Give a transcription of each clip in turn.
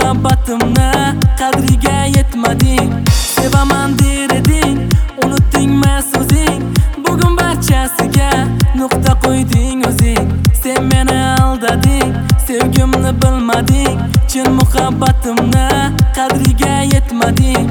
muhabbatimni qadriga yetmading. Sevaman der eding, unutdingmi so'zing? Bugun barchasiga nuqta qo'yding o'zing. Sen meni aldading, sevgimni bilmading. Chin muhabbatimni qadriga yetmading.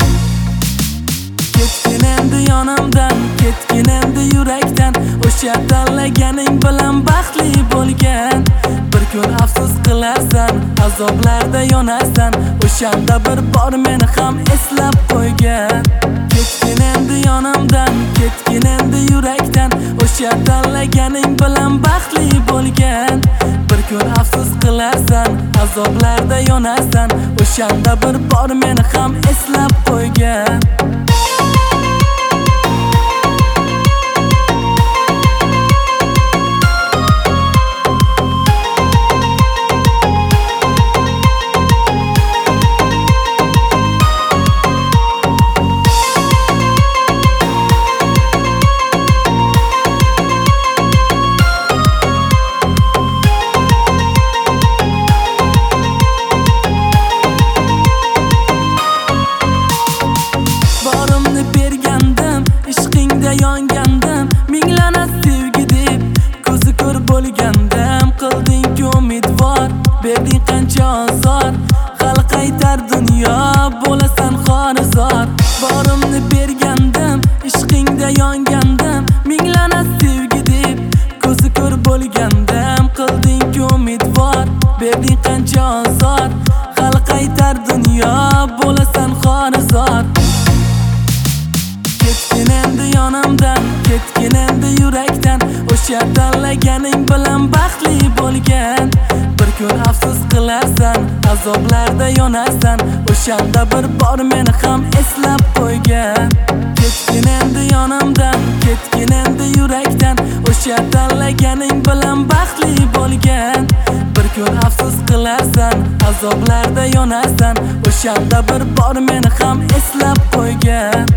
Ketgin endi yonimdan, ketgin endi yurakdan. O'sha tanlaganing bilan baxtli bo'lgan. Bir kun afsus qilarsan, azoblarda yonarsan. O'shanda bir bor meni ham eslab qo'ygan. Ketgin endi yonimdan, ketgin endi yurakdan. O'sha tanlaganing bilan baxtli bo'lgan. Bir kun afsus qilarsan, azoblarda yonarsan. O'shanda bir bor meni ham eslab qo'ygan. Yongandim, minglana sevgi deb ko'zi ko'r bo'lgandim. Qilding-ku umidvor, berding qancha ozor. Hali qaytar dunyo, bo'lasan xorizor. Borimni bergandim, ishqingda yongandim. Minglana sevgi deb ko'zi ko'r bo'lgandim. Qilding-ku umidvor, berding qancha ozor. Hali qaytar dunyo, bo'lasan xorizor. Ketgin endi yonimdan, ketgin endi yurakdan. O'sha tanlaganing bilan baxtli bo'lgan. Bir kun afsus qilarsan, azoblarda yonarsan. O'shanda bir bor meni ham eslab qo'ygan. Ketgin endi yonimdan, ketgin endi yurakdan. O'sha tanlaganing bilan baxtli bo'lgan. Bir kun afsus qilarsan, azoblarda yonarsan. O'shanda bir bor meni ham eslab qo'ygan.